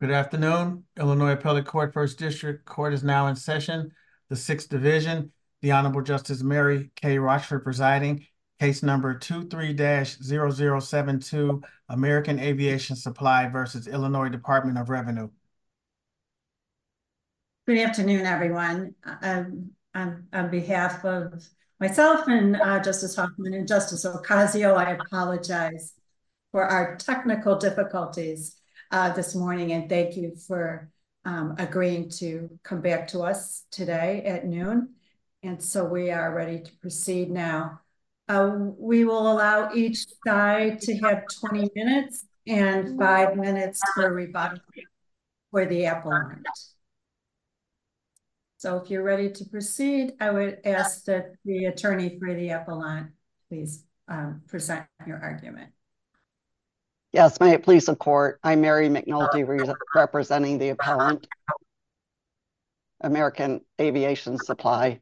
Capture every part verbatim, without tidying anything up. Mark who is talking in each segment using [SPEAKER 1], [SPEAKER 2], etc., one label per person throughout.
[SPEAKER 1] Good afternoon. Illinois Appellate Court First District Court is now in session. The Sixth Division, the Honorable Justice Mary K. Rochford presiding. Case number two three zero zero seven two, American Aviation Supply versus Illinois Department of Revenue.
[SPEAKER 2] Good afternoon, everyone. Um, on, on behalf of myself and uh, Justice Hoffman and Justice Ocasio, I apologize for our technical difficulties uh, this morning, and thank you for um, agreeing to come back to us today at noon. And so we are ready to proceed now. Uh, we will allow each side to have twenty minutes and five minutes for rebuttal for the appellant. So if you're ready to proceed, I would ask that the attorney for the appellant please um, present your argument.
[SPEAKER 3] Yes, may it please the court. I'm Mary McNulty, re representing the appellant, American Aviation Supply.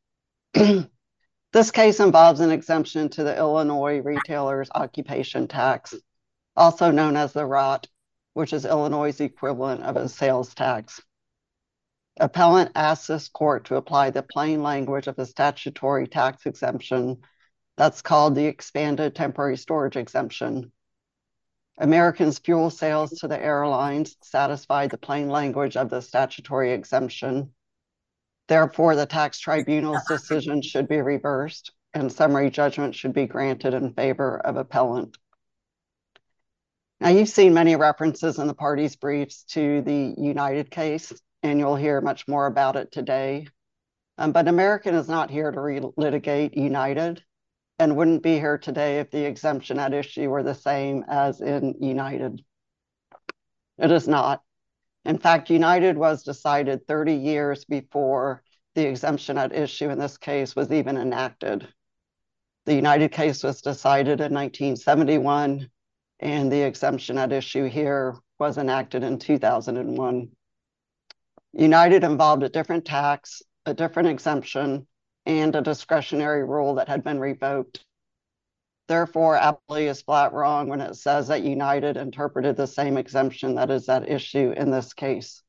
[SPEAKER 3] This case involves an exemption to the Illinois Retailer's Occupation Tax, also known as the R O T, which is Illinois' equivalent of a sales tax. Appellant asks this court to apply the plain language of the statutory tax exemption that's called the Expanded Temporary Storage Exemption. American's fuel sales to the airlines satisfy the plain language of the statutory exemption. Therefore, the tax tribunal's decision should be reversed and summary judgment should be granted in favor of appellant. Now, you've seen many references in the parties' briefs to the United case, and you'll hear much more about it today. Um, but American is not here to relitigate United and wouldn't be here today if the exemption at issue were the same as in United. It is not. In fact, United was decided thirty years before the exemption at issue in this case was even enacted. The United case was decided in nineteen seventy-one, and the exemption at issue here was enacted in two thousand one. United involved a different tax, a different exemption, and a discretionary rule that had been revoked. Therefore, appellee is flat wrong when it says that United interpreted the same exemption that is at issue in this case.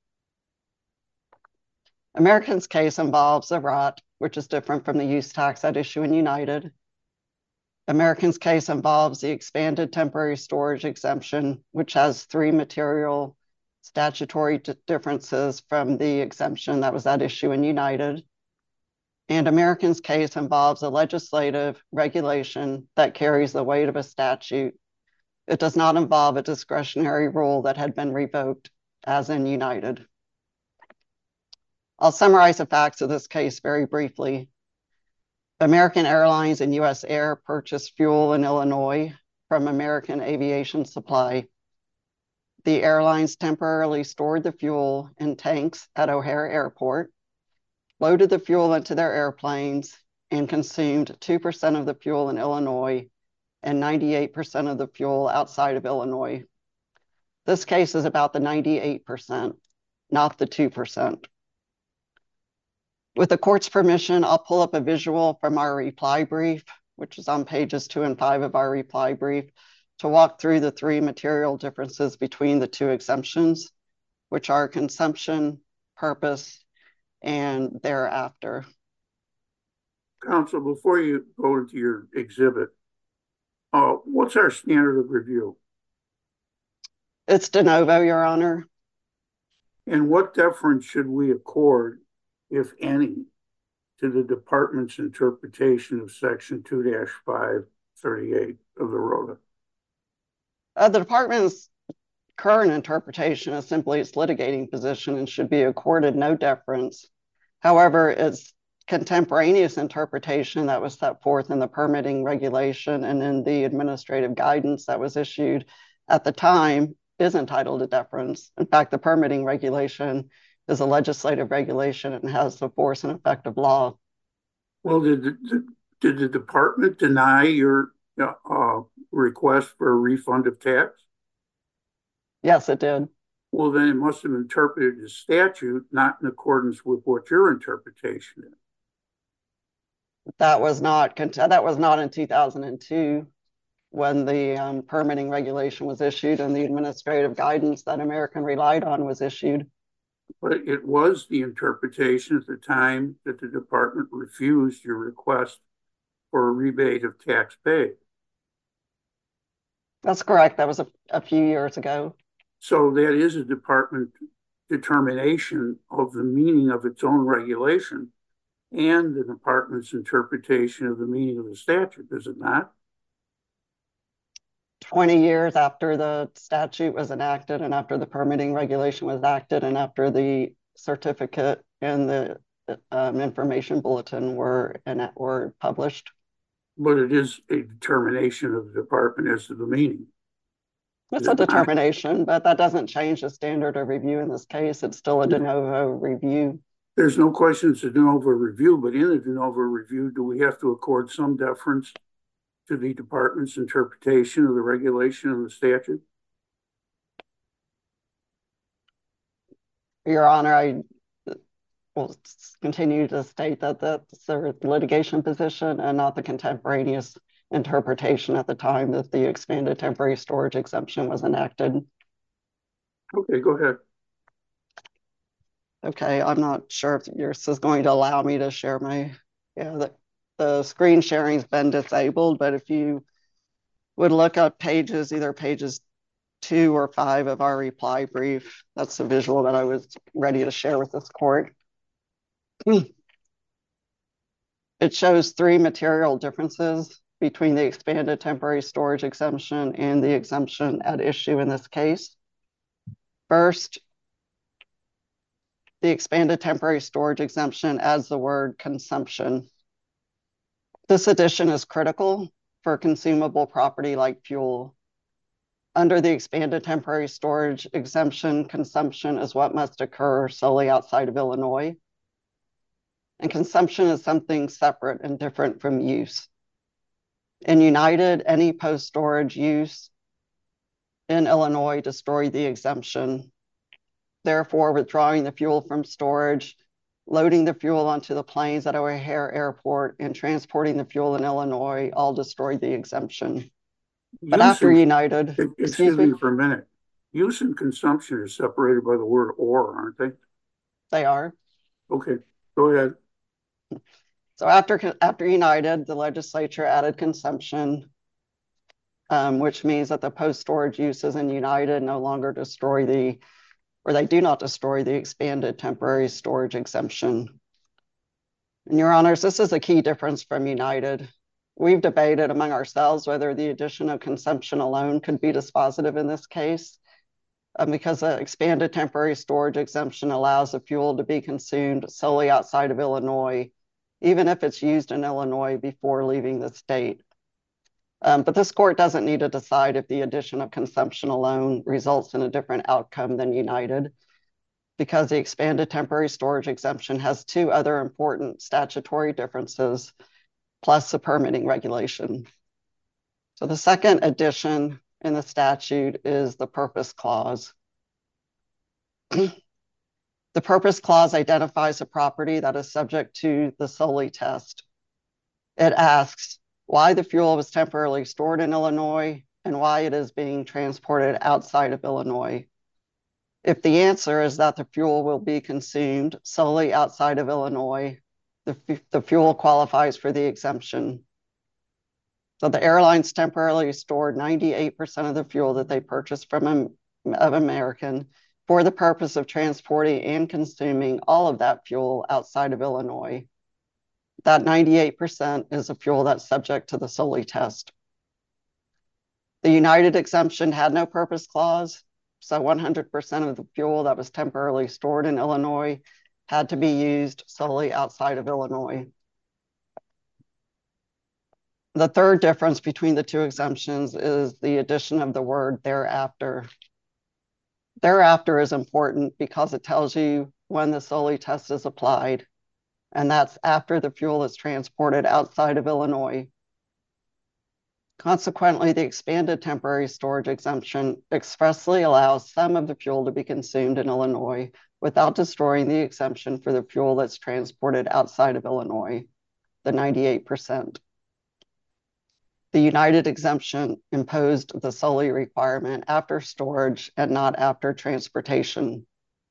[SPEAKER 3] American's case involves a R O T, which is different from the use tax at issue in United. American's case involves the Expanded Temporary Storage Exemption, which has three material statutory differences from the exemption that was at issue in United. And American's case involves a legislative regulation that carries the weight of a statute. It does not involve a discretionary rule that had been revoked, as in United. I'll summarize the facts of this case very briefly. American Airlines and U S Air purchased fuel in Illinois from American Aviation Supply. The airlines temporarily stored the fuel in tanks at O'Hare Airport, loaded the fuel into their airplanes, and consumed two percent of the fuel in Illinois and ninety-eight percent of the fuel outside of Illinois. This case is about the ninety-eight percent, not the two percent. With the court's permission, I'll pull up a visual from our reply brief, which is on pages two and five of our reply brief, to walk through the three material differences between the two exemptions, which are consumption, purpose, and thereafter.
[SPEAKER 4] Counsel, before you go into your exhibit, uh, what's our standard of review?
[SPEAKER 3] It's de novo, Your Honor.
[SPEAKER 4] And what deference should we accord, if any, to the department's interpretation of section two dash five thirty-eight of the R O T A?
[SPEAKER 3] Uh, the department's current interpretation is simply its litigating position and should be accorded no deference. However, its contemporaneous interpretation that was set forth in the permitting regulation and in the administrative guidance that was issued at the time is entitled to deference. In fact, the permitting regulation is a legislative regulation and has the force and effect of law.
[SPEAKER 4] Well, did the, did the department deny your uh, request for a refund of tax?
[SPEAKER 3] Yes, it did.
[SPEAKER 4] Well, then it must have interpreted the statute not in accordance with what your interpretation is.
[SPEAKER 3] That was not that was not in two thousand two. when the um, permitting regulation was issued and the administrative guidance that American relied on was issued.
[SPEAKER 4] But it was the interpretation at the time that the department refused your request for a rebate of tax paid.
[SPEAKER 3] That's correct. That was a, a few years ago.
[SPEAKER 4] So that is a department determination of the meaning of its own regulation and the department's interpretation of the meaning of the statute, is it not?
[SPEAKER 3] twenty years after the statute was enacted and after the permitting regulation was acted and after the certificate and the um, information bulletin were, and were published.
[SPEAKER 4] But it is a determination of the department as to the meaning.
[SPEAKER 3] It's a determination, but that doesn't change the standard of review in this case. It's still a de novo review.
[SPEAKER 4] There's no question it's a de novo review, but in a de novo review, do we have to accord some deference to the department's interpretation of the regulation of the statute?
[SPEAKER 3] Your Honor, I will continue to state that that's a litigation position and not the contemporaneous interpretation at the time that the expanded temporary storage exemption was enacted.
[SPEAKER 4] Okay, go ahead.
[SPEAKER 3] Okay, I'm not sure if yours is going to allow me to share my, yeah, the, the screen sharing's been disabled, but if you would look up pages, either pages two or five of our reply brief, that's the visual that I was ready to share with this court. It shows three material differences between the expanded temporary storage exemption and the exemption at issue in this case. First, the expanded temporary storage exemption adds the word consumption. This addition is critical for consumable property like fuel. Under the expanded temporary storage exemption, consumption is what must occur solely outside of Illinois. And consumption is something separate and different from use. In United, any post-storage use in Illinois destroyed the exemption. Therefore, withdrawing the fuel from storage, loading the fuel onto the planes at O'Hare Airport, and transporting the fuel in Illinois all destroyed the exemption. But
[SPEAKER 4] Use
[SPEAKER 3] after
[SPEAKER 4] and,
[SPEAKER 3] United,
[SPEAKER 4] excuse,
[SPEAKER 3] excuse
[SPEAKER 4] me
[SPEAKER 3] me
[SPEAKER 4] for a minute. Use and consumption are separated by the word or, aren't they?
[SPEAKER 3] They are.
[SPEAKER 4] Okay, go ahead.
[SPEAKER 3] So after, after United, the legislature added consumption, um, which means that the post-storage uses in United no longer destroy the, or they do not destroy the expanded temporary storage exemption. And Your Honors, this is a key difference from United. We've debated among ourselves whether the addition of consumption alone could be dispositive in this case, um, because the expanded temporary storage exemption allows the fuel to be consumed solely outside of Illinois, even if it's used in Illinois before leaving the state. Um, but this court doesn't need to decide if the addition of consumption alone results in a different outcome than United, because the expanded temporary storage exemption has two other important statutory differences, plus the permitting regulation. So the second addition in the statute is the purpose clause. The purpose clause identifies a property that is subject to the Solely test. It asks why the fuel was temporarily stored in Illinois and why it is being transported outside of Illinois. If the answer is that the fuel will be consumed solely outside of Illinois, the, the fuel qualifies for the exemption. So the airlines temporarily stored ninety-eight percent of the fuel that they purchased from um, of American for the purpose of transporting and consuming all of that fuel outside of Illinois. That ninety-eight percent is a fuel that's subject to the Solely test. The United exemption had no purpose clause, so one hundred percent of the fuel that was temporarily stored in Illinois had to be used solely outside of Illinois. The third difference between the two exemptions is the addition of the word thereafter. Thereafter is important because it tells you when the Solely test is applied, and that's after the fuel is transported outside of Illinois. Consequently, the expanded temporary storage exemption expressly allows some of the fuel to be consumed in Illinois without destroying the exemption for the fuel that's transported outside of Illinois, the ninety-eight percent. The United exemption imposed the solely requirement after storage and not after transportation.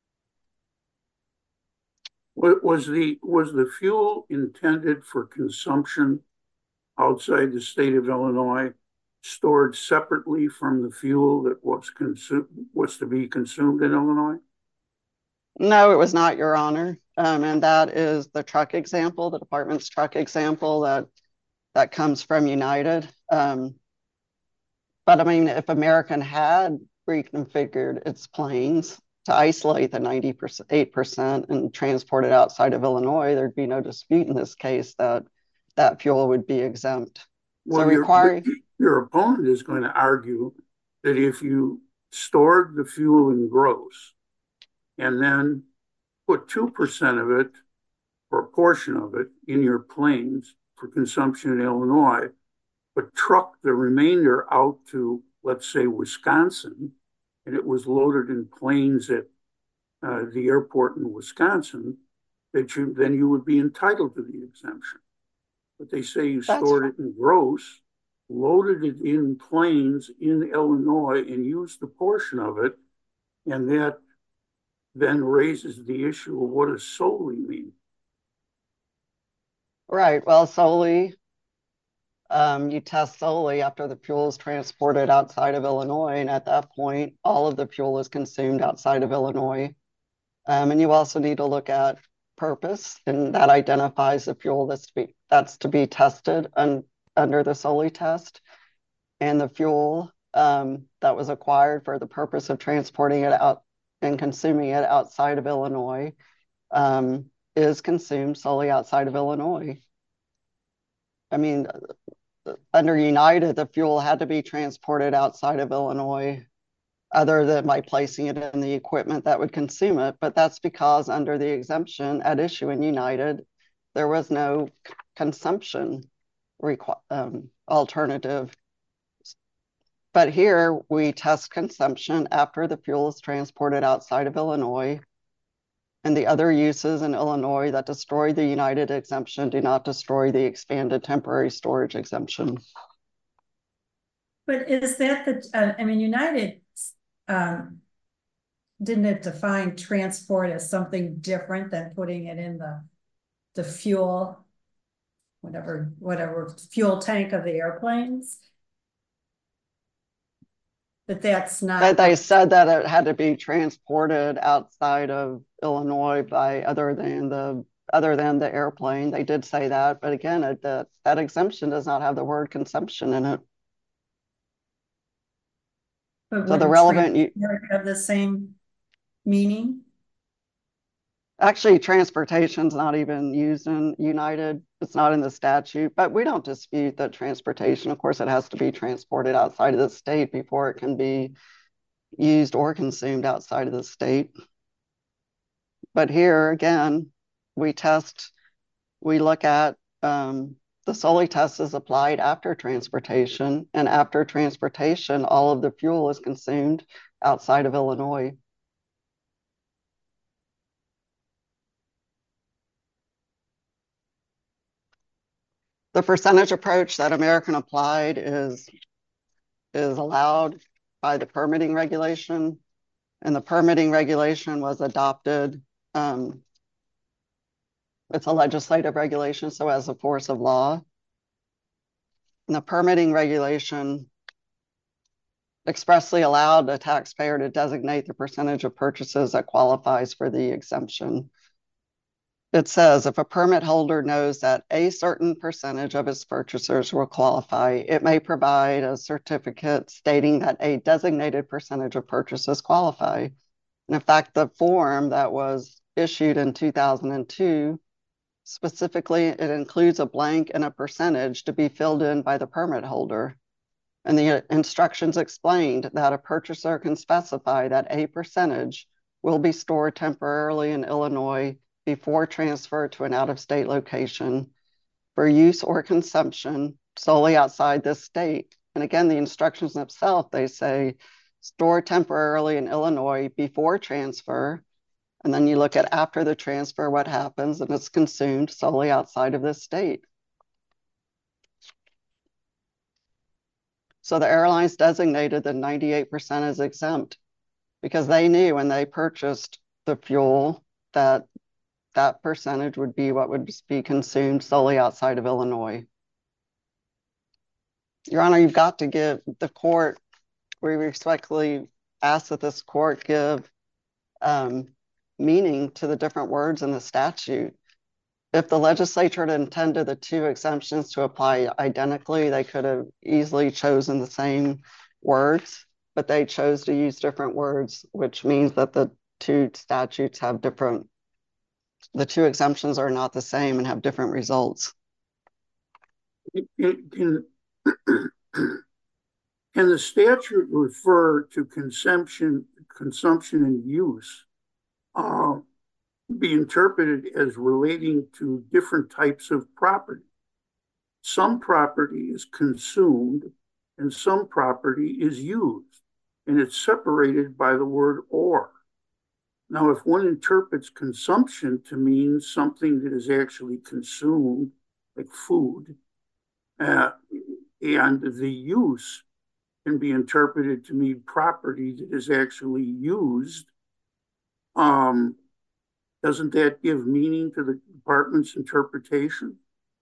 [SPEAKER 4] Was the, was the fuel intended for consumption outside the state of Illinois, stored separately from the fuel that was consumed, was to be consumed in Illinois?
[SPEAKER 3] No, it was not, Your Honor. Um, and that is the truck example, the department's truck example that that comes from United. Um, but I mean, if American had reconfigured its planes to isolate the ninety-eight percent and transport it outside of Illinois, there'd be no dispute in this case that that fuel would be exempt.
[SPEAKER 4] Well,
[SPEAKER 3] so
[SPEAKER 4] your,
[SPEAKER 3] requiring
[SPEAKER 4] your opponent is going to argue that if you stored the fuel in gross and then put two percent of it or a portion of it in your planes for consumption in Illinois, but truck the remainder out to, let's say, Wisconsin, and it was loaded in planes at uh, the airport in Wisconsin, that you then you would be entitled to the exemption. But they say you
[SPEAKER 3] That's
[SPEAKER 4] stored it in gross, loaded it in planes in Illinois, and used the portion of it, and that then raises the issue of what does solely mean?
[SPEAKER 3] Right. Well, solely, um, you test solely after the fuel is transported outside of Illinois, and at that point, all of the fuel is consumed outside of Illinois. Um, and you also need to look at purpose, and that identifies the fuel that's to be that's to be tested un, under the solely test, and the fuel um, that was acquired for the purpose of transporting it out and consuming it outside of Illinois um, is consumed solely outside of Illinois. I mean, under United, the fuel had to be transported outside of Illinois other than by placing it in the equipment that would consume it. But that's because under the exemption at issue in United, there was no consumption um, alternative. But here we test consumption after the fuel is transported outside of Illinois. And the other uses in Illinois that destroy the United exemption do not destroy the expanded temporary storage exemption.
[SPEAKER 2] But is that the, uh, I mean, United, um, didn't it define transport as something different than putting it in the, the fuel, whatever, whatever fuel tank of the airplanes? But that's not.
[SPEAKER 3] They said that it had to be transported outside of Illinois by other than the other than the airplane. They did say that, but again, it, that that exemption does not have the word consumption in it.
[SPEAKER 2] But
[SPEAKER 3] so the relevant you
[SPEAKER 2] have the same meaning.
[SPEAKER 3] Actually, transportation's not even used in United. It's not in the statute, but we don't dispute that transportation, of course, it has to be transported outside of the state before it can be used or consumed outside of the state. But here, again, we test, we look at um, the solely test is applied after transportation, and after transportation, all of the fuel is consumed outside of Illinois. The percentage approach that American applied is, is allowed by the permitting regulation, and the permitting regulation was adopted. Um, it's a legislative regulation, so as a force of law. And the permitting regulation expressly allowed the taxpayer to designate the percentage of purchases that qualifies for the exemption. It says if a permit holder knows that a certain percentage of its purchasers will qualify, it may provide a certificate stating that a designated percentage of purchases qualify. And in fact, the form that was issued in two thousand two, specifically, it includes a blank and a percentage to be filled in by the permit holder. And the instructions explained that a purchaser can specify that a percentage will be stored temporarily in Illinois before transfer to an out-of-state location for use or consumption solely outside this state. And again, the instructions themselves, they say, store temporarily in Illinois before transfer. And then you look at after the transfer, what happens, and it's consumed solely outside of this state. So the airlines designated that ninety-eight percent is exempt because they knew when they purchased the fuel that that percentage would be what would be consumed solely outside of Illinois. Your Honor, you've got to give the court, we respectfully ask that this court give um, meaning to the different words in the statute. If the legislature had intended the two exemptions to apply identically, they could have easily chosen the same words, but they chose to use different words, which means that the two statutes have different, the two exemptions are not the same and have different results.
[SPEAKER 4] Can, can the statute refer to consumption, consumption and use uh, be interpreted as relating to different types of property? Some property is consumed and some property is used, and it's separated by the word or. Now, if one interprets consumption to mean something that is actually consumed, like food, uh, and the use can be interpreted to mean property that is actually used, um, doesn't that give meaning to the department's interpretation?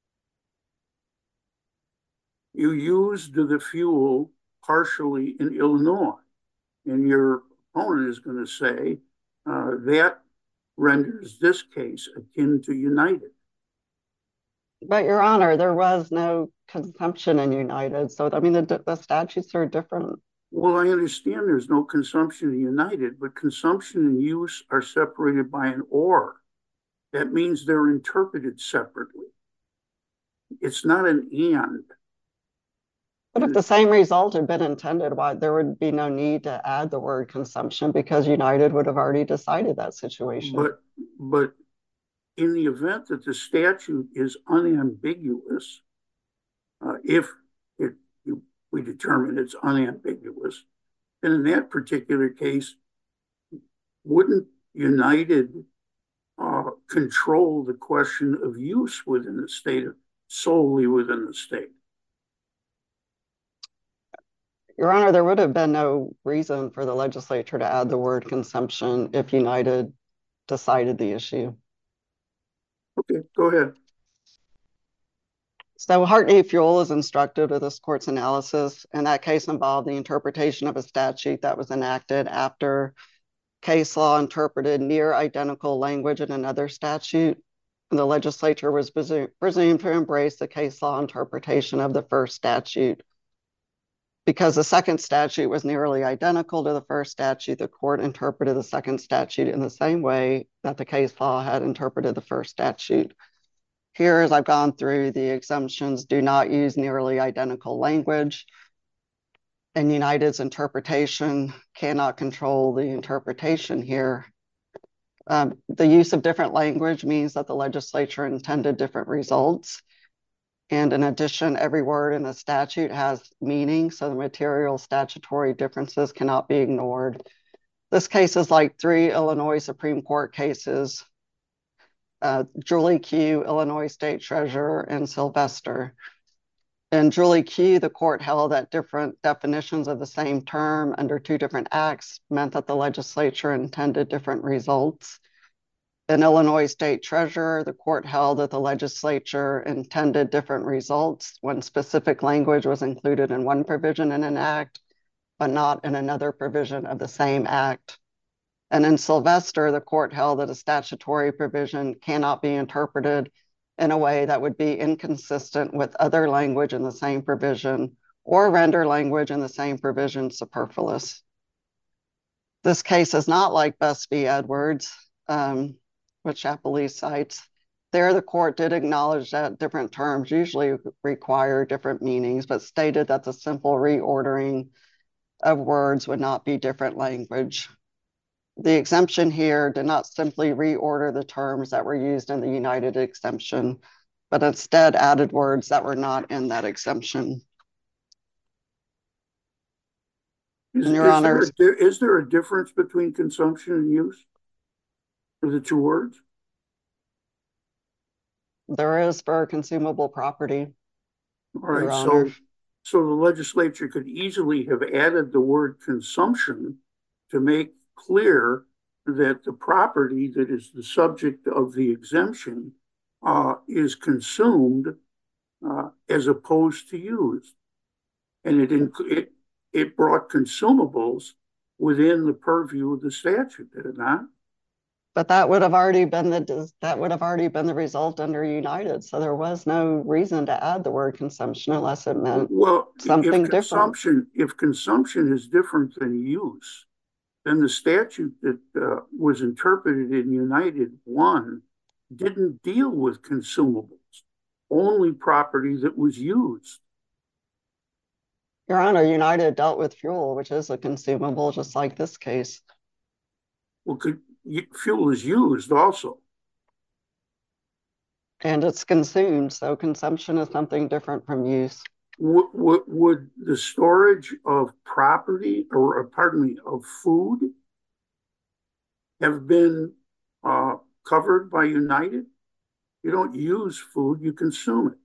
[SPEAKER 4] You used the fuel partially in Illinois, and your opponent is going to say uh, that renders this case akin to United.
[SPEAKER 3] But Your Honor, there was no consumption in United. So, I mean, the, the statutes are different.
[SPEAKER 4] Well, I understand there's no consumption in United, but consumption and use are separated by an or. That means they're interpreted separately. It's not an and.
[SPEAKER 3] But if the same result had been intended, why there would be no need to add the word consumption because United would have already decided that situation.
[SPEAKER 4] But, but in the event that the statute is unambiguous, uh, if it, you, we determine it's unambiguous, then in that particular case, wouldn't United uh, control the question of use within the state, solely within the state?
[SPEAKER 3] Your Honor, there would have been no reason for the legislature to add the word consumption if United decided the issue.
[SPEAKER 4] Okay, go ahead.
[SPEAKER 3] So Hartney Fuel is instructive of this court's analysis, and that case involved the interpretation of a statute that was enacted after case law interpreted near identical language in another statute. And the legislature was presumed to embrace the case law interpretation of the first statute. Because the second statute was nearly identical to the first statute, the court interpreted the second statute in the same way that the case law had interpreted the first statute. Here, as I've gone through, the exemptions do not use nearly identical language, and United's interpretation cannot control the interpretation here. Um, the use of different language means that the legislature intended different results. And in addition, every word in the statute has meaning, so the material statutory differences cannot be ignored. This case is like three Illinois Supreme Court cases, uh, Julie Q., Illinois State Treasurer, and Sylvester. In Julie Q., the court held that different definitions of the same term under two different acts meant that the legislature intended different results. In Illinois State Treasurer, the court held that the legislature intended different results when specific language was included in one provision in an act, but not in another provision of the same act. And in Sylvester, the court held that a statutory provision cannot be interpreted in a way that would be inconsistent with other language in the same provision or render language in the same provision superfluous. This case is not like Best v. Edwards, um, which Appellee cites. There, the court did acknowledge that different terms usually require different meanings, but stated that the simple reordering of words would not be different language. The exemption here did not simply reorder the terms that were used in the United exemption, but instead added words that were not in that exemption.
[SPEAKER 4] Is,
[SPEAKER 3] Your
[SPEAKER 4] is,
[SPEAKER 3] Honor,
[SPEAKER 4] there a, is there a difference between consumption and use for the two words?
[SPEAKER 3] there is for consumable property.
[SPEAKER 4] All right,
[SPEAKER 3] Your
[SPEAKER 4] so,
[SPEAKER 3] Honor.
[SPEAKER 4] So the legislature could easily have added the word consumption to make clear that the property that is the subject of the exemption uh, is consumed uh, as opposed to used. And it, it, it brought consumables within the purview of the statute, did it not?
[SPEAKER 3] But that would have already been the that would have already been the result under United. So there was no reason to add the word consumption unless it meant
[SPEAKER 4] well,
[SPEAKER 3] something
[SPEAKER 4] if consumption, different. If consumption is different than use, then the statute that uh, was interpreted in United one didn't deal with consumables, only property that was used.
[SPEAKER 3] Your Honor, United dealt with fuel, which is a consumable, just like this case.
[SPEAKER 4] Well, could, fuel is used also.
[SPEAKER 3] And it's consumed, so consumption is something different from use.
[SPEAKER 4] Would, would, would the storage of property, or pardon me, of food have been uh, covered by United? You don't use food, you consume it.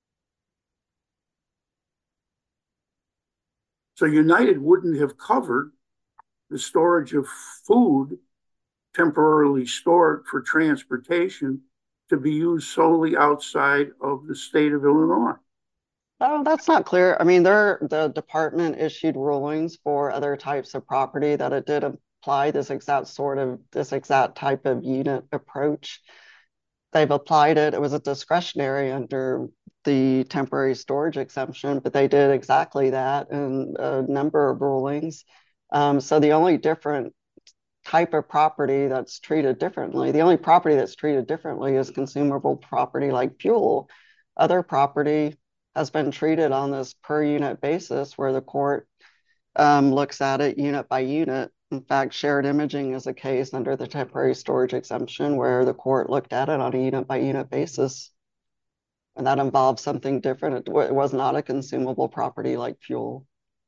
[SPEAKER 4] So United wouldn't have covered the storage of food temporarily stored for transportation to be used solely outside of the state of Illinois.
[SPEAKER 3] Oh, that's not clear. I mean, there the department issued rulings for other types of property that it did apply this exact sort of this exact type of unit approach. They've applied it. It was a discretionary under the temporary storage exemption, but they did exactly that in a number of rulings. Um, so the only different type of property that's treated differently, the only property that's treated differently is consumable property like fuel. Other property has been treated on this per unit basis where the court um, looks at it unit by unit. In fact, shared imaging is a case under the temporary storage exemption where the court looked at it on a unit by unit basis. And that involves something different. It, it was not a consumable property like fuel.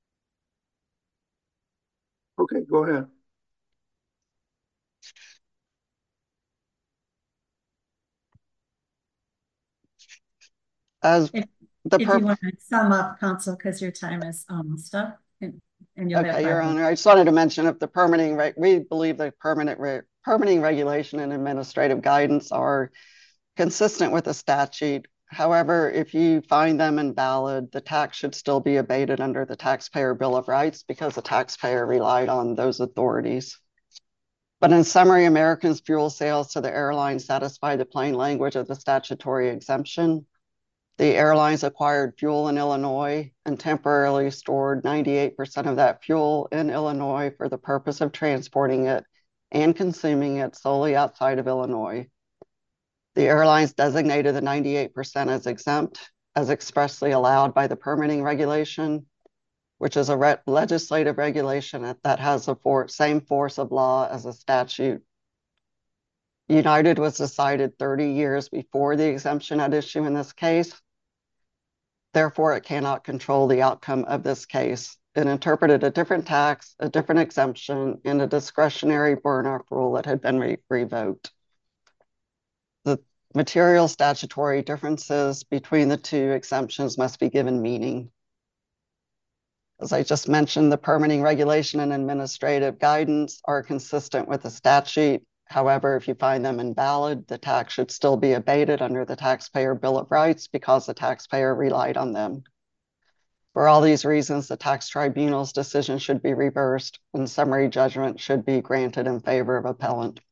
[SPEAKER 4] Okay, go ahead.
[SPEAKER 3] As
[SPEAKER 2] if,
[SPEAKER 3] the
[SPEAKER 2] if you want to sum up, counsel, because your time is almost up. And, and you'll
[SPEAKER 3] okay, Your Honor, I just wanted to mention if the permitting, right, we believe the permanent re permitting regulation and administrative guidance are consistent with the statute. However, if you find them invalid, the tax should still be abated under the Taxpayer Bill of Rights because the taxpayer relied on those authorities. But in summary, American's fuel sales to the airlines satisfy the plain language of the statutory exemption. The airlines acquired fuel in Illinois and temporarily stored ninety-eight percent of that fuel in Illinois for the purpose of transporting it and consuming it solely outside of Illinois. The airlines designated the ninety-eight percent as exempt, as expressly allowed by the permitting regulation, which is a re legislative regulation that has the for same force of law as a statute. United was decided thirty years before the exemption at issue in this case. Therefore, it cannot control the outcome of this case. It interpreted a different tax, a different exemption, and a discretionary burn-off rule that had been re revoked. The material statutory differences between the two exemptions must be given meaning. As I just mentioned, the permitting regulation and administrative guidance are consistent with the statute. However, if you find them invalid, the tax should still be abated under the Taxpayer Bill of Rights because the taxpayer relied on them. For all these reasons, the tax tribunal's decision should be reversed and summary judgment should be granted in favor of appellant.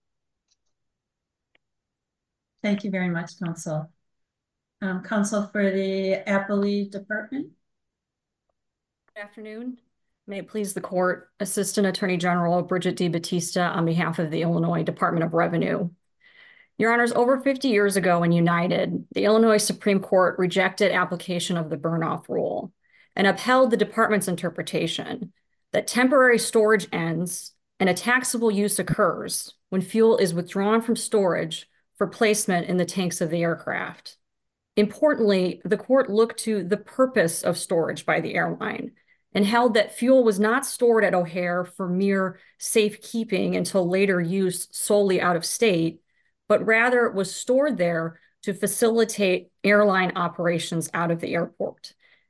[SPEAKER 2] Thank you very much, counsel. Um, counsel for the Appellate Department.
[SPEAKER 5] Good afternoon. May it please the court, Assistant Attorney General Bridget DeBattista on behalf of the Illinois Department of Revenue. Your Honors, over fifty years ago in United, the Illinois Supreme Court rejected application of the burn-off rule and upheld the department's interpretation that temporary storage ends and a taxable use occurs when fuel is withdrawn from storage for placement in the tanks of the aircraft. Importantly, the court looked to the purpose of storage by the airline and held that fuel was not stored at O'Hare for mere safekeeping until later use solely out of state, but rather was stored there to facilitate airline operations out of the airport.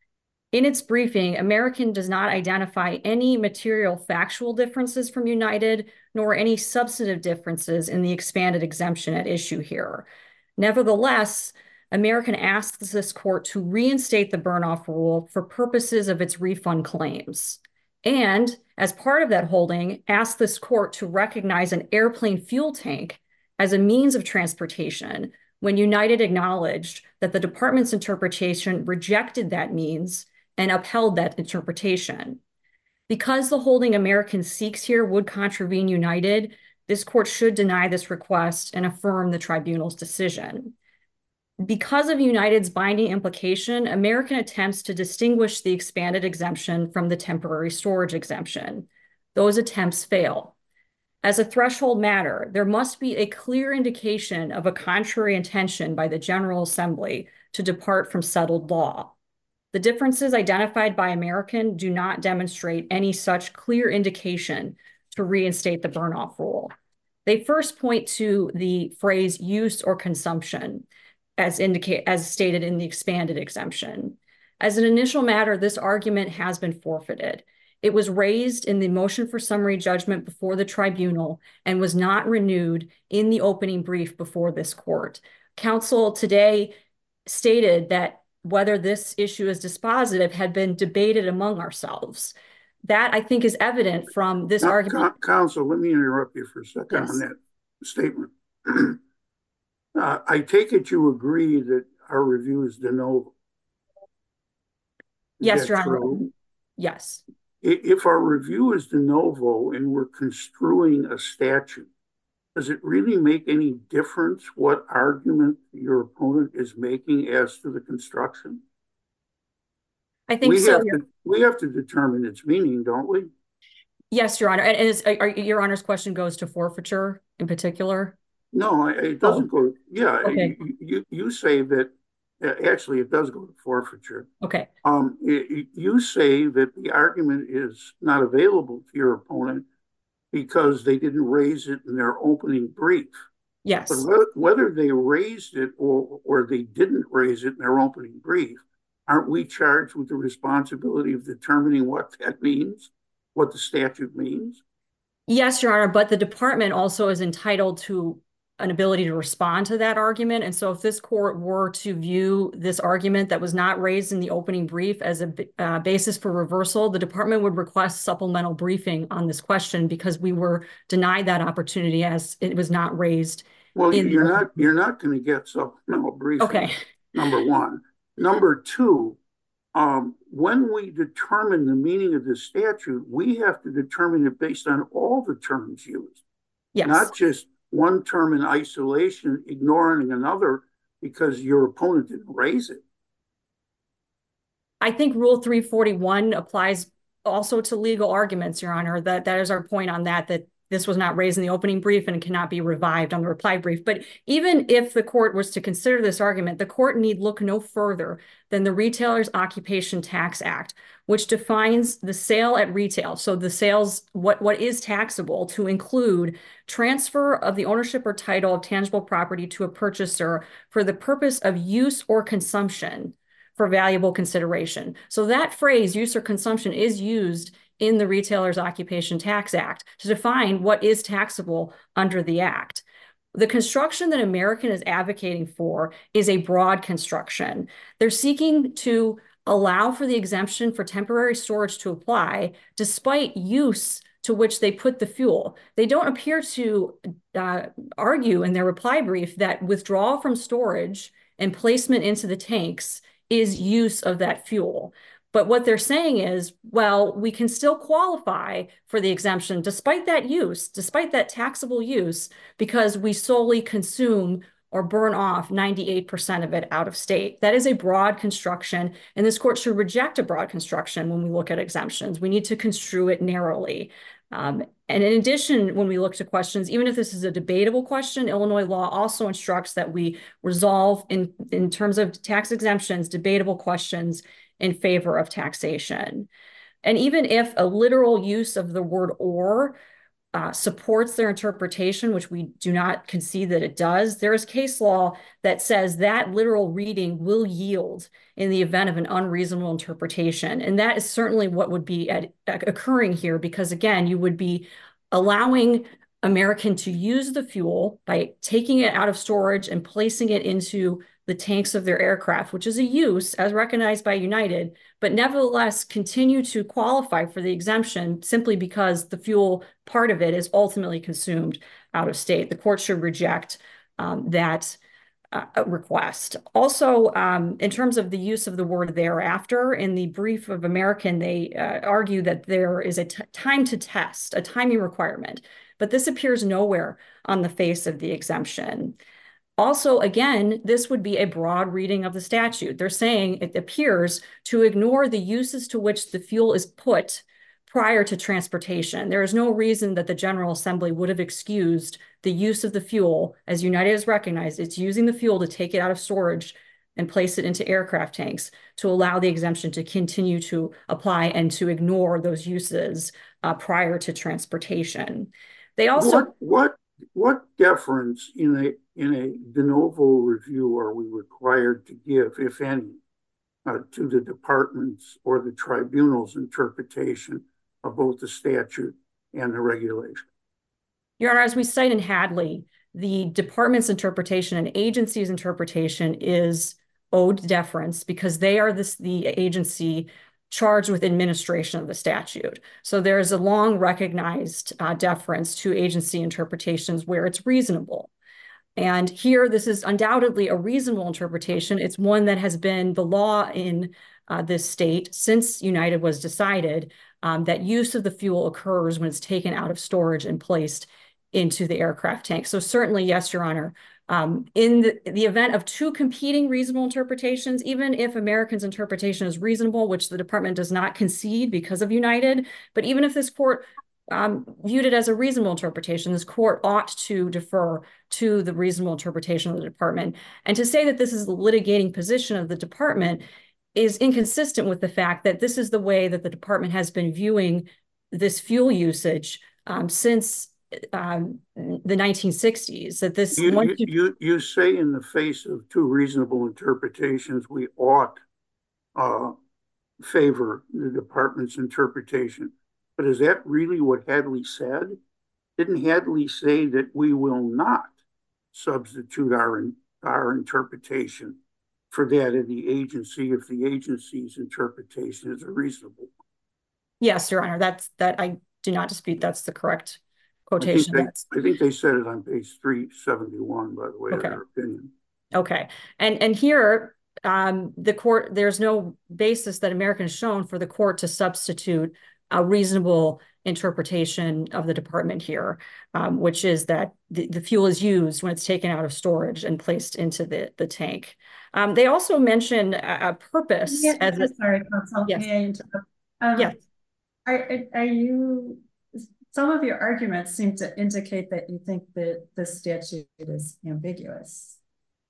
[SPEAKER 5] In its briefing, American does not identify any material factual differences from United, nor any substantive differences in the expanded exemption at issue here. Nevertheless, American asks this court to reinstate the burn-off rule for purposes of its refund claims. And as part of that holding, asks this court to recognize an airplane fuel tank as a means of transportation when United acknowledged that the department's interpretation rejected that means and upheld that interpretation. Because the holding American seeks here would contravene United, this court should deny this request and affirm the tribunal's decision. Because of United's binding implication, American attempts to distinguish the expanded exemption from the temporary storage exemption. Those attempts fail. As a threshold matter, there must be a clear indication of a contrary intention by the General Assembly to depart from settled law. The differences identified by American do not demonstrate any such clear indication to reinstate the burn-off rule. They first point to the phrase use or consumption as indicate as stated in the expanded exemption. As an initial matter, this argument has been forfeited. It was raised in the motion for summary judgment before the tribunal and was not renewed in the opening brief before this court. Counsel today stated that whether this issue is dispositive had been debated among ourselves. That, I think, is evident from this
[SPEAKER 4] Now,
[SPEAKER 5] argument.
[SPEAKER 4] Counsel, let me interrupt you for a second
[SPEAKER 5] Yes.
[SPEAKER 4] on that statement. uh, I take it you agree that our review is de novo. Is
[SPEAKER 5] Yes,
[SPEAKER 4] that
[SPEAKER 5] Your Honor.
[SPEAKER 4] true?
[SPEAKER 5] Yes.
[SPEAKER 4] I- If our review is de novo and we're construing a statute, does it really make any difference what argument your opponent is making as to the construction?
[SPEAKER 5] I think
[SPEAKER 4] We
[SPEAKER 5] so.
[SPEAKER 4] have
[SPEAKER 5] Your-
[SPEAKER 4] to, we have to determine its meaning, don't we?
[SPEAKER 5] Yes, Your Honor. And, and is, are, Your Honor's question goes to forfeiture in particular?
[SPEAKER 4] No, I- it doesn't go, yeah,
[SPEAKER 5] Okay.
[SPEAKER 4] you, you, you say that, uh, actually, it does go to forfeiture.
[SPEAKER 5] Okay.
[SPEAKER 4] Um, y- y- you say that the argument is not available to your opponent because they didn't raise it in their opening brief.
[SPEAKER 5] Yes.
[SPEAKER 4] But whe- whether they raised it or, or they didn't raise it in their opening brief, aren't we charged with the responsibility of determining what that means, what the statute means?
[SPEAKER 5] Yes, Your Honor, but the department also is entitled to an ability to respond to that argument. And so if this court were to view this argument that was not raised in the opening brief as a uh, basis for reversal, the department would request supplemental briefing on this question because we were denied that opportunity as it was not raised.
[SPEAKER 4] Well,
[SPEAKER 5] in
[SPEAKER 4] you're
[SPEAKER 5] the-
[SPEAKER 4] not, you're not going to get supplemental briefing.
[SPEAKER 5] Okay.
[SPEAKER 4] Number one. Number two, um, when we determine the meaning of this statute, we have to determine it based on all the terms used,
[SPEAKER 5] Yes.
[SPEAKER 4] not just one term in isolation, ignoring another because your opponent didn't raise it.
[SPEAKER 5] I think Rule three forty-one applies also to legal arguments, Your Honor. That that is our point on that, that this was not raised in the opening brief and cannot be revived on the reply brief. But even if the court was to consider this argument, the court need look no further than the Retailer's Occupation Tax Act, which defines the sale at retail. So the sales, what, what is taxable, to include transfer of the ownership or title of tangible property to a purchaser for the purpose of use or consumption for valuable consideration. So that phrase, use or consumption, is used in the Retailer's Occupation Tax Act to define what is taxable under the act. The construction that American is advocating for is a broad construction. They're seeking to allow for the exemption for temporary storage to apply despite use to which they put the fuel. They don't appear to uh, argue in their reply brief that withdrawal from storage and placement into the tanks is use of that fuel. But what they're saying is, well, we can still qualify for the exemption despite that use, despite that taxable use, because we solely consume or burn off ninety-eight percent of it out of state. That is a broad construction, and this court should reject a broad construction when we look at exemptions. We need to construe it narrowly. Um, and in addition, when we look to questions, even if this is a debatable question, Illinois law also instructs that we resolve in, in terms of tax exemptions, debatable questions in favor of taxation. And even if a literal use of the word or uh, supports their interpretation, which we do not concede that it does, there is case law that says that literal reading will yield in the event of an unreasonable interpretation. And that is certainly what would be at, at occurring here, because again, you would be allowing American to use the fuel by taking it out of storage and placing it into the tanks of their aircraft, which is a use as recognized by United, but nevertheless continue to qualify for the exemption simply because the fuel part of it is ultimately consumed out of state. The court should reject um, that uh, request. Also, um, in terms of the use of the word thereafter, in the brief of American, they uh, argue that there is a t- time to test, a timing requirement, but this appears nowhere on the face of the exemption. Also, again, this would be a broad reading of the statute. They're saying it appears to ignore the uses to which the fuel is put prior to transportation. There is no reason that the General Assembly would have excused the use of the fuel, as United has recognized, it's using the fuel to take it out of storage and place it into aircraft tanks to allow the exemption to continue to apply and to ignore those uses uh, prior to transportation. They also-
[SPEAKER 4] What, what, what deference in a in a de novo review are we required to give, if any, uh, to the department's or the tribunal's interpretation of both the statute and the regulation?
[SPEAKER 5] Your Honor, as we cite in Hadley, the department's interpretation and agency's interpretation is owed deference because they are this, the agency charged with administration of the statute. So there is a long recognized uh, deference to agency interpretations where it's reasonable. And here, this is undoubtedly a reasonable interpretation. It's one that has been the law in uh, this state since United was decided, um, that use of the fuel occurs when it's taken out of storage and placed into the aircraft tank. So certainly, yes, Your Honor, um, in the, the event of two competing reasonable interpretations, even if American's interpretation is reasonable, which the department does not concede because of United, but even if this court Um, viewed it as a reasonable interpretation, this court ought to defer to the reasonable interpretation of the department. And to say that this is the litigating position of the department is inconsistent with the fact that this is the way that the department has been viewing this fuel usage um, since um, the nineteen sixties. That this
[SPEAKER 4] you,
[SPEAKER 5] one
[SPEAKER 4] you, you, you say in the face of two reasonable interpretations, we ought uh, favor the department's interpretation. But is that really what Hadley said? Didn't Hadley say that we will not substitute our, our interpretation for that of the agency if the agency's interpretation is a reasonable one?
[SPEAKER 5] Yes, Your Honor, that's that I do not dispute. That's the correct quotation.
[SPEAKER 4] I think they, I think they said it on page three seventy-one, by the way,
[SPEAKER 5] okay.
[SPEAKER 4] of their opinion.
[SPEAKER 5] Okay. And, and here, um, the court, there's no basis that American has shown for the court to substitute a reasonable interpretation of the department here, um, which is that the, the fuel is used when it's taken out of storage and placed into the, the tank. Um, they also mention a, a purpose.
[SPEAKER 2] Yeah,
[SPEAKER 5] as a,
[SPEAKER 2] sorry, Counsel.
[SPEAKER 5] Yes.
[SPEAKER 2] May I interrupt? Um,
[SPEAKER 5] yes.
[SPEAKER 2] Are, are you, some of your arguments seem to indicate that you think that the statute is ambiguous.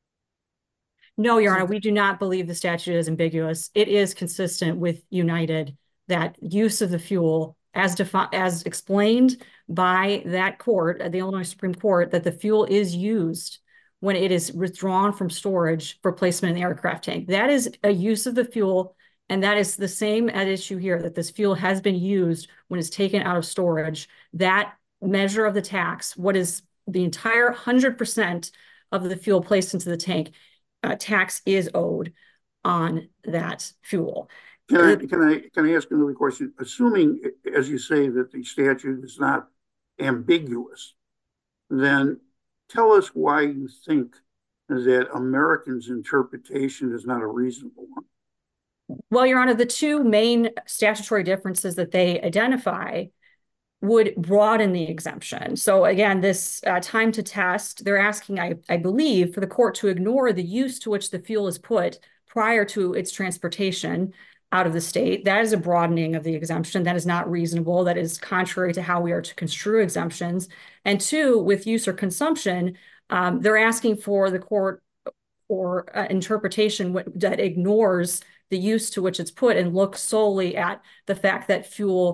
[SPEAKER 5] No, Your Honor, we do not believe the statute is ambiguous. It is consistent with United that use of the fuel as defined, as explained by that court, the Illinois Supreme Court, that the fuel is used when it is withdrawn from storage for placement in the aircraft tank. That is a use of the fuel, and that is the same at issue here, that this fuel has been used when it's taken out of storage. That measure of the tax, what is the entire one hundred percent of the fuel placed into the tank, uh, tax is owed on that fuel.
[SPEAKER 4] Can I, can I, can I ask another question? Assuming, as you say, that the statute is not ambiguous, then tell us why you think that Americans' interpretation is not a reasonable one.
[SPEAKER 5] Well, Your Honor, the two main statutory differences that they identify would broaden the exemption. So again, this uh, time to test, they're asking, I, I believe, for the court to ignore the use to which the fuel is put prior to its transportation out of the state. That is a broadening of the exemption. That is not reasonable. That is contrary to how we are to construe exemptions. And two, with use or consumption, um, they're asking for the court or uh, interpretation that ignores the use to which it's put and looks solely at the fact that fuel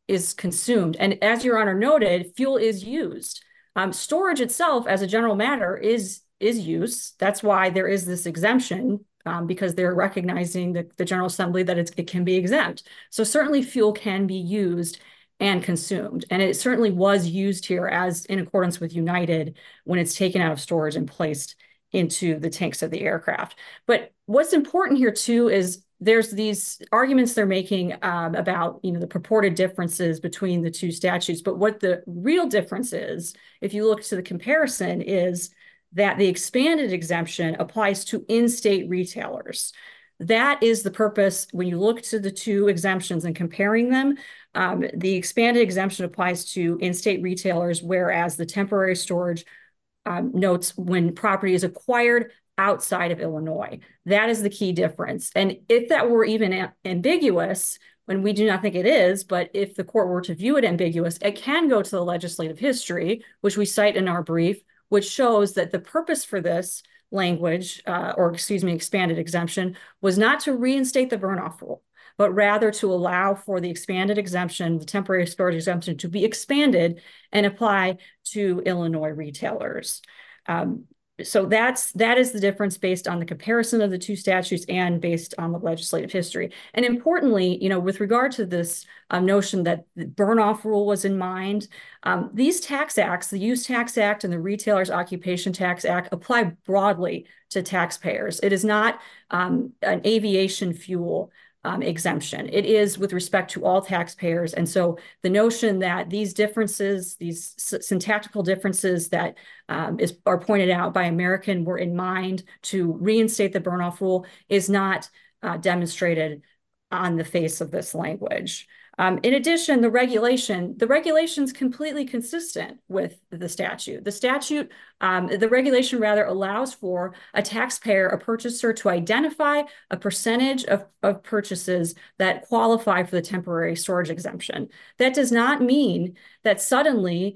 [SPEAKER 5] is consumed. And as Your Honor noted, fuel is used. Um, storage itself, as a general matter, is, is used. That's why there is this exemption, um, because they're recognizing the, the General Assembly that it's, it can be exempt. So certainly fuel can be used and consumed. And it certainly was used here as in accordance with United when it's taken out of storage and placed into the tanks of the aircraft. But what's important here too is there's these arguments they're making um, about, you know, the purported differences between the two statutes. But what the real difference is, if you look to the comparison, is that the expanded exemption applies to in-state retailers. That is the purpose. When you look to the two exemptions and comparing them, um, the expanded exemption applies to in-state retailers, whereas the temporary storage um, notes when property is acquired outside of Illinois. That is the key difference. And if that were even ambiguous, when we do not think it is, but if the court were to view it ambiguous, it can go to the legislative history, which we cite in our brief, which shows that the purpose for this language, uh, or excuse me, expanded exemption, was not to reinstate the burn-off rule, but rather to allow for the expanded exemption, the temporary storage exemption, to be expanded and apply to Illinois retailers. Um, So that's, that is the difference based on the comparison of the two statutes and based on the legislative history. And importantly, you know, with regard to this um, notion that the burn-off rule was in mind, um, these tax acts, the Use Tax Act and the Retailer's Occupation Tax Act, apply broadly to taxpayers. It is not um, an aviation fuel Um, exemption. It is with respect to all taxpayers. And so the notion that these differences, these syntactical differences that um, is, are pointed out by American were in mind to reinstate the burn-off rule is not uh, demonstrated on the face of this language. Um, in addition, the regulation, the regulation is completely consistent with the statute. The statute, um, the regulation rather allows for a taxpayer, a purchaser, to identify a percentage of, of purchases that qualify for the temporary storage exemption. That does not mean that suddenly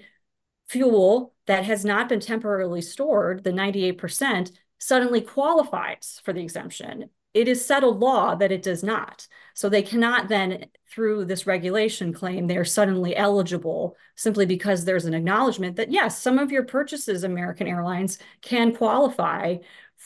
[SPEAKER 5] fuel that has not been temporarily stored, the ninety-eight percent, suddenly qualifies for the exemption. It is settled law that it does not. So they cannot then, through this regulation, claim they're suddenly eligible simply because there's an acknowledgement that, yes, some of your purchases, American Airlines, can qualify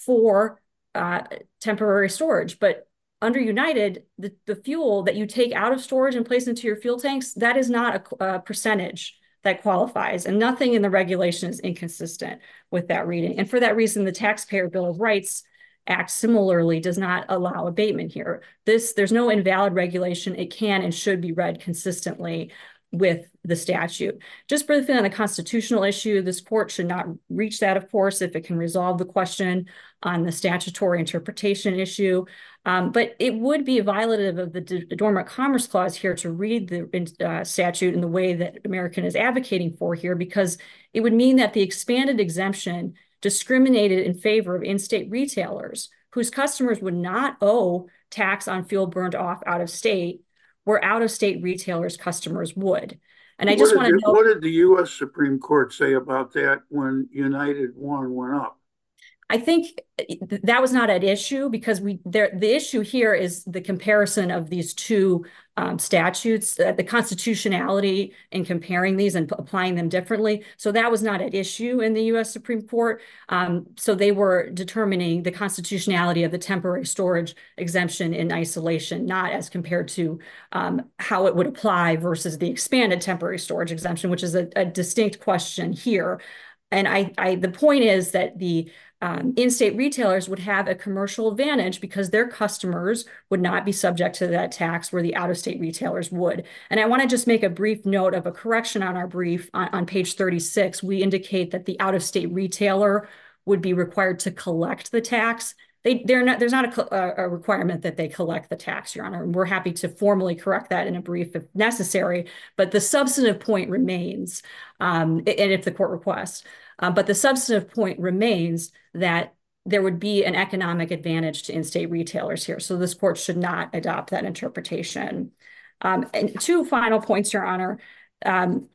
[SPEAKER 5] for uh, temporary storage. But under United, the, the fuel that you take out of storage and place into your fuel tanks, that is not a, a percentage that qualifies. And nothing in the regulation is inconsistent with that reading. And for that reason, the Taxpayer Bill of Rights Act similarly does not allow abatement here. This, there's no invalid regulation. It can and should be read consistently with the statute. Just briefly on the constitutional issue, this court should not reach that, of course, if it can resolve the question on the statutory interpretation issue. Um, but it would be violative of the, the Dormant Commerce Clause here to read the uh, statute in the way that American is advocating for here, because it would mean that the expanded exemption discriminated in favor of in-state retailers whose customers would not owe tax on fuel burned off out of state, where out-of-state retailers' customers would. And I just want to know—
[SPEAKER 4] what did the U S Supreme Court say about that when United One went up?
[SPEAKER 5] I think that was not at issue because we there the issue here is the comparison of these two um, statutes, uh, the constitutionality in comparing these and applying them differently. So that was not at issue in the U S Supreme Court. Um, so they were determining the constitutionality of the temporary storage exemption in isolation, not as compared to um, how it would apply versus the expanded temporary storage exemption, which is a, a distinct question here. And I, I the point is that the Um, in-state retailers would have a commercial advantage because their customers would not be subject to that tax where the out-of-state retailers would. And I want to just make a brief note of a correction on our brief on, on page thirty-six. We indicate that the out-of-state retailer would be required to collect the tax. They, they're not, there's not a, a requirement that they collect the tax, Your Honor. And we're happy to formally correct that in a brief if necessary, but the substantive point remains, um, and if the court requests. Uh, but the substantive point remains that there would be an economic advantage to in-state retailers here. So this court should not adopt that interpretation. Um, and two final points, Your Honor. Um,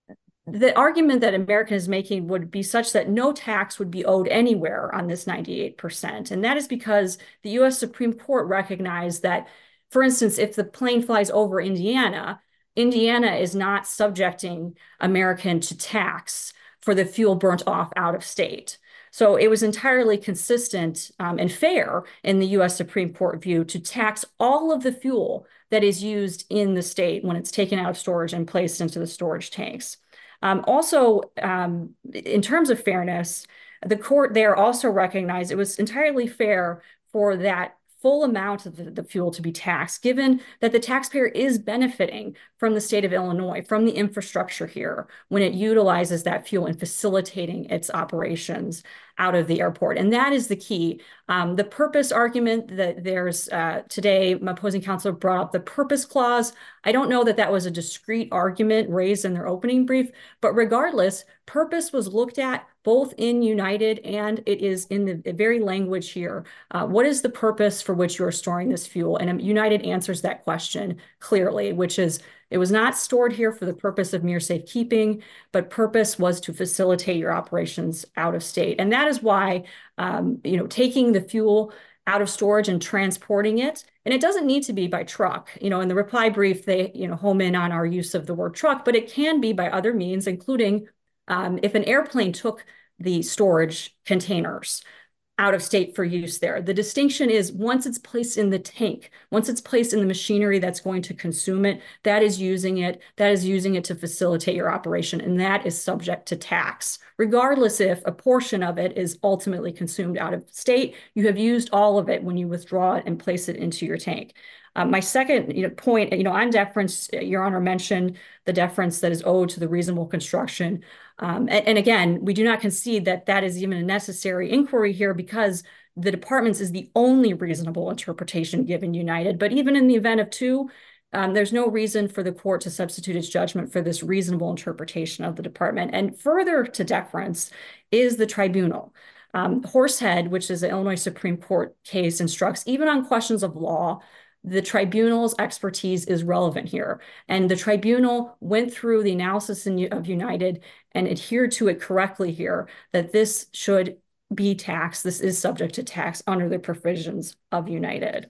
[SPEAKER 5] the argument that American is making would be such that no tax would be owed anywhere on this ninety-eight percent. And that is because the U S Supreme Court recognized that, for instance, if the plane flies over Indiana, Indiana is not subjecting American to tax for the fuel burnt off out of state. So it was entirely consistent um, and fair in the U S Supreme Court view to tax all of the fuel that is used in the state when it's taken out of storage and placed into the storage tanks. Um, also, um, in terms of fairness, the court there also recognized it was entirely fair for that full amount of the, the fuel to be taxed, given that the taxpayer is benefiting from the state of Illinois, from the infrastructure here, when it utilizes that fuel in facilitating its operations out of the airport. And that is the key. Um, the purpose argument that there's uh, today, my opposing counsel brought up the purpose clause. I don't know that that was a discrete argument raised in their opening brief, but regardless, purpose was looked at both in United and it is in the very language here. Uh, what is the purpose for which you are storing this fuel? And United answers that question clearly, which is it was not stored here for the purpose of mere safekeeping, but purpose was to facilitate your operations out of state. And that is why, um, you know, taking the fuel out of storage and transporting it, and it doesn't need to be by truck. You know, in the reply brief, they, you know, home in on our use of the word truck, but it can be by other means, including um, if an airplane took the storage containers out of state for use there. The distinction is once it's placed in the tank, once it's placed in the machinery that's going to consume it, that is using it, that is using it to facilitate your operation, and that is subject to tax. Regardless if a portion of it is ultimately consumed out of state, you have used all of it when you withdraw it and place it into your tank. Uh, my second you know, point, you know, on deference, Your Honor mentioned the deference that is owed to the reasonable construction. Um, and, and again, we do not concede that that is even a necessary inquiry here because the department's is the only reasonable interpretation given United. But even in the event of two, um, there's no reason for the court to substitute its judgment for this reasonable interpretation of the department. And further to deference is the tribunal. Um, Horsehead, which is an Illinois Supreme Court case, instructs even on questions of law, the tribunal's expertise is relevant here. And the tribunal went through the analysis in, of United and adhered to it correctly here, that this should be taxed. This is subject to tax under the provisions of United.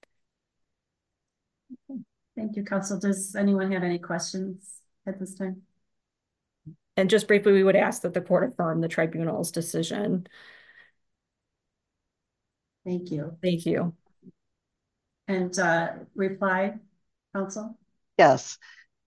[SPEAKER 2] Thank you, Counsel. Does anyone have any questions at this time?
[SPEAKER 5] And just briefly, we would ask that the court affirm the tribunal's decision.
[SPEAKER 2] Thank you.
[SPEAKER 5] Thank you.
[SPEAKER 2] And uh, reply, Counsel?
[SPEAKER 3] Yes.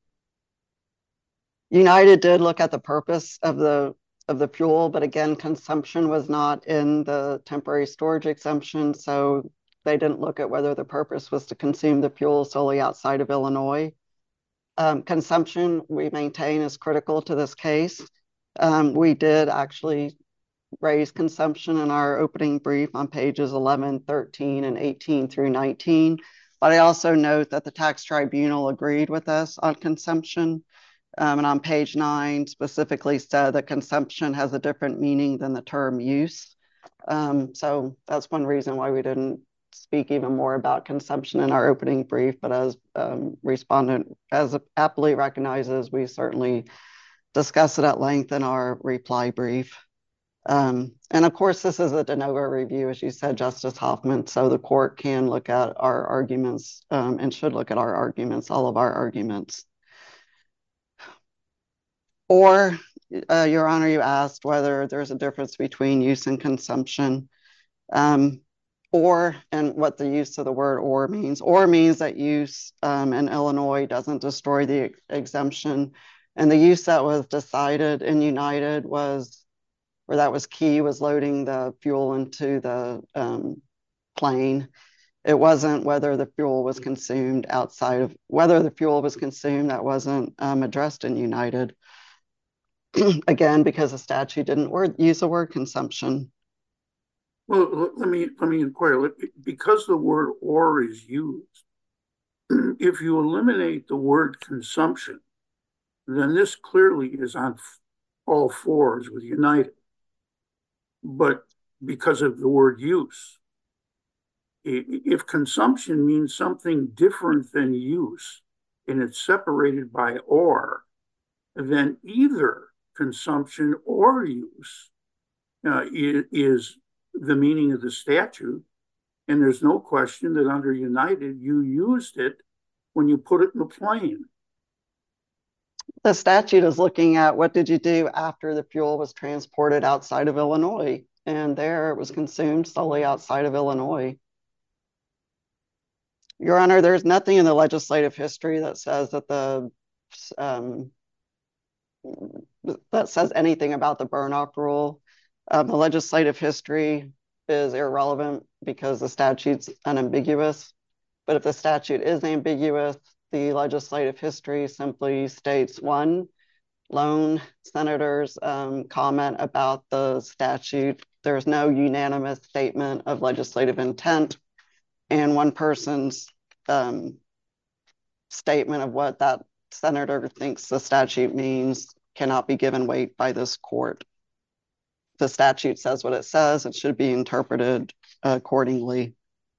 [SPEAKER 3] United did look at the purpose of the of the fuel, but again, consumption was not in the temporary storage exemption, so they didn't look at whether the purpose was to consume the fuel solely outside of Illinois. Um, consumption, we maintain, is critical to this case. Um, we did actually raise consumption in our opening brief on pages eleven, thirteen, and eighteen through nineteen. But I also note that the tax tribunal agreed with us on consumption. Um, and on page nine specifically said that consumption has a different meaning than the term use. Um, so that's one reason why we didn't speak even more about consumption in our opening brief. But as um, respondent, as aptly recognizes, we certainly discuss it at length in our reply brief. Um, and of course, this is a de novo review, as you said, Justice Hoffman, so the court can look at our arguments um, and should look at our arguments, all of our arguments. Or, uh, Your Honor, you asked whether there's a difference between use and consumption. Um, or, and what the use of the word or means. Or means that use um, in Illinois doesn't destroy the ex exemption. And the use that was decided in United was, where that was key, was loading the fuel into the um, plane. It wasn't whether the fuel was consumed outside of, whether the fuel was consumed, that wasn't um, addressed in United. Again, because the statute didn't word, use the word consumption.
[SPEAKER 4] Well, let me, let me inquire, because the word or is used, if you eliminate the word consumption, then this clearly is on all fours with United. But because of the word use, if consumption means something different than use and it's separated by or, then either consumption or use uh, is the meaning of the statute. And there's no question that under United, you used it when you put it in the plane.
[SPEAKER 3] The statute is looking at what did you do after the fuel was transported outside of Illinois, and there it was consumed solely outside of Illinois. Your Honor, there's nothing in the legislative history that says that the um, that says anything about the burn-off rule. Um, the legislative history is irrelevant because the statute's unambiguous. But if the statute is ambiguous, the legislative history simply states one, lone senator's um, comment about the statute. There's no unanimous statement of legislative intent, and one person's um, statement of what that senator thinks the statute means cannot be given weight by this court. The statute says what it says. It should be interpreted accordingly.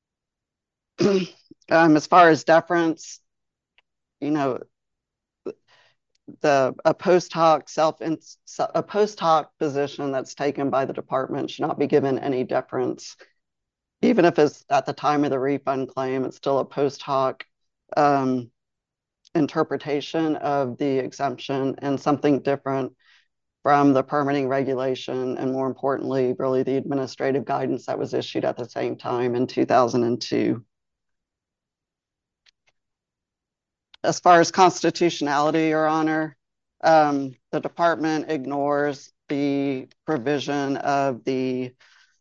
[SPEAKER 3] um, as far as deference, you know, the a post hoc self a post hoc position that's taken by the department should not be given any deference. Even if it's at the time of the refund claim, it's still a post hoc um, interpretation of the exemption and something different from the permitting regulation, and more importantly, really the administrative guidance that was issued at the same time in two thousand two. As far as constitutionality, Your Honor, um, the department ignores the provision of the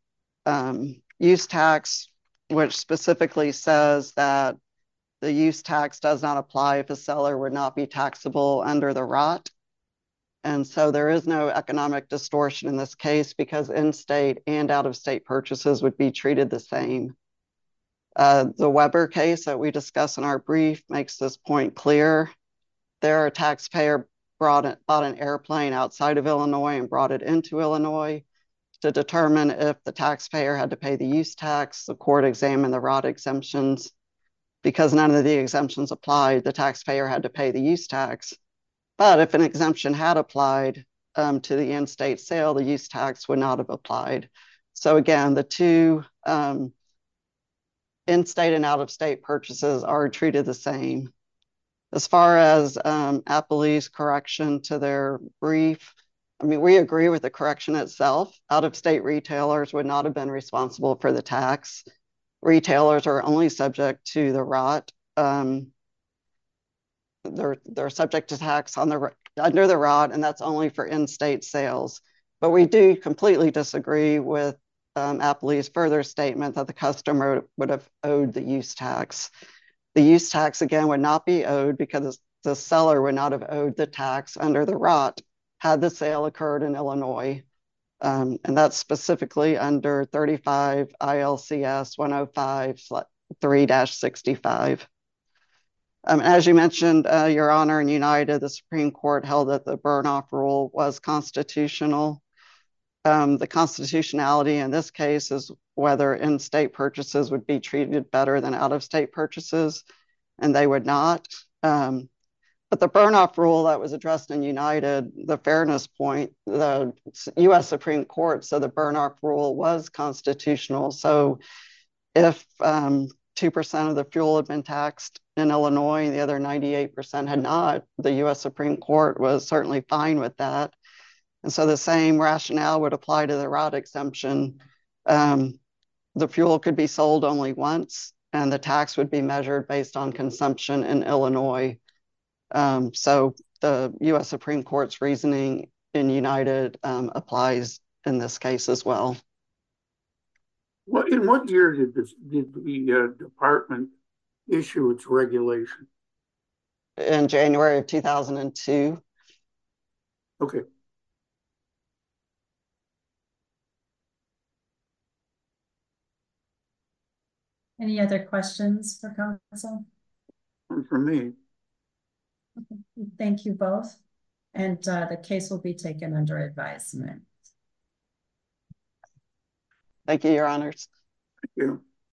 [SPEAKER 3] um, use tax, which specifically says that the use tax does not apply if a seller would not be taxable under the R O T. And so there is no economic distortion in this case because in-state and out-of-state purchases would be treated the same. Uh, the Weber case that we discuss in our brief makes this point clear. There, a taxpayer brought it, bought an airplane outside of Illinois and brought it into Illinois. To determine if the taxpayer had to pay the use tax, the court examined the R O T exemptions. Because none of the exemptions applied, the taxpayer had to pay the use tax. But if an exemption had applied um, to the in-state sale, the use tax would not have applied. So again, the two um, in-state and out-of-state purchases are treated the same. As far as um, Applee's correction to their brief, I mean, we agree with the correction itself. Out-of-state retailers would not have been responsible for the tax. Retailers are only subject to the R O T. Um, they're, they're subject to tax on the, under the R O T, and that's only for in-state sales. But we do completely disagree with um, Applee's further statement that the customer would have owed the use tax. The use tax, again, would not be owed because the seller would not have owed the tax under the R O T had the sale occurred in Illinois. Um, and that's specifically under thirty-five I L C S one oh five three dash sixty-five. Um, as you mentioned, uh, Your Honor, in United, the Supreme Court held that the burn-off rule was constitutional. Um, the constitutionality in this case is whether in-state purchases would be treated better than out-of-state purchases, and they would not. Um, But the burn-off rule that was addressed in United, the fairness point, the U S Supreme Court said the burn-off rule was constitutional. So if um, two percent of the fuel had been taxed in Illinois and the other ninety-eight percent had not, the U S Supreme Court was certainly fine with that. And so the same rationale would apply to the R O T exemption. Um, the fuel could be sold only once, and the tax would be measured based on consumption in Illinois. Um, so the U S Supreme Court's reasoning in United um, applies in this case as well.
[SPEAKER 4] What, in what year did, this, did the uh, department issue its regulation?
[SPEAKER 3] In January of two thousand two.
[SPEAKER 4] Okay.
[SPEAKER 2] Any other questions for counsel?
[SPEAKER 4] For me.
[SPEAKER 2] Thank you both. And uh, the case will be taken under advisement.
[SPEAKER 3] Thank you, Your Honors.
[SPEAKER 4] Thank you.